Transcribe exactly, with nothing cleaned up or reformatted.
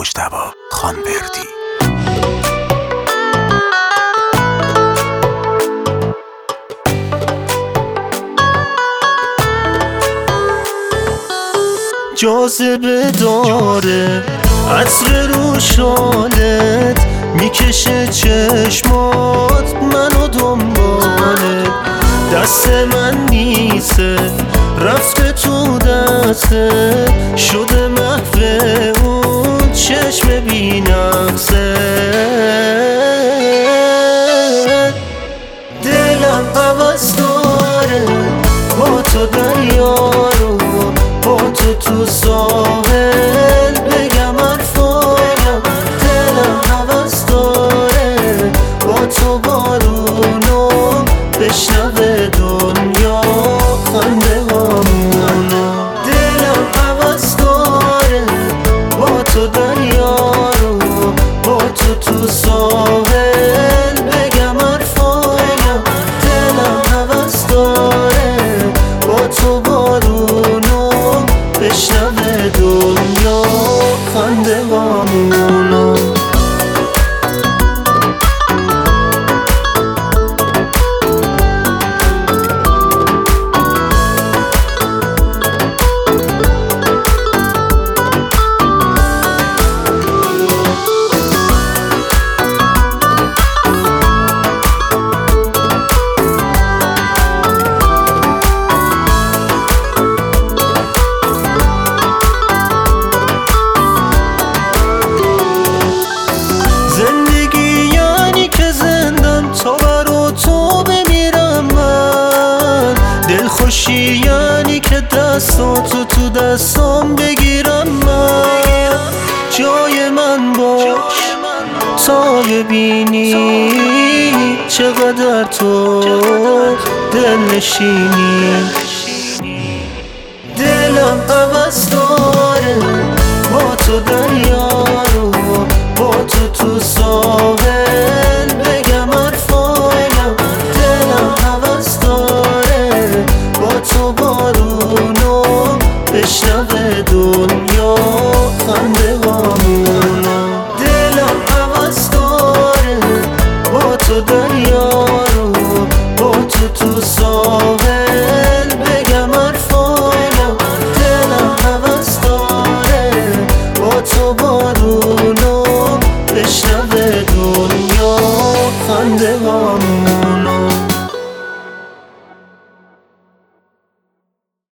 مجتبی خانوردی. جاذبه داره عطر روشانت، میکشه چشمات منو دنباله. دست من نیسته رفته تو دسته، شده محو اون چشم بی‌نقصه. دلم هوس داره با تو دریا رو، با تو تو ساحل بگم حرفایم. دلم هوس داره با تو بارونو بشنوه دنیا خنده هامونو. دلم هوس داره با تو دریا رو، با تو تو ساحل بگم حرفایم. دلم هوس داره با تو بارونو بشنوه دنیا خنده هامونو. خوشی یعنی که دستاتو تو دستام بگیرم من، جای من باش تا ببینی چقدر تو دل نشینی. دلم هوس داره با تو دریا رو، با تو تو ساحل بگم حرفایم. دلم هوس داره با تو بارونو بشنوه دنیا خنده هامونو.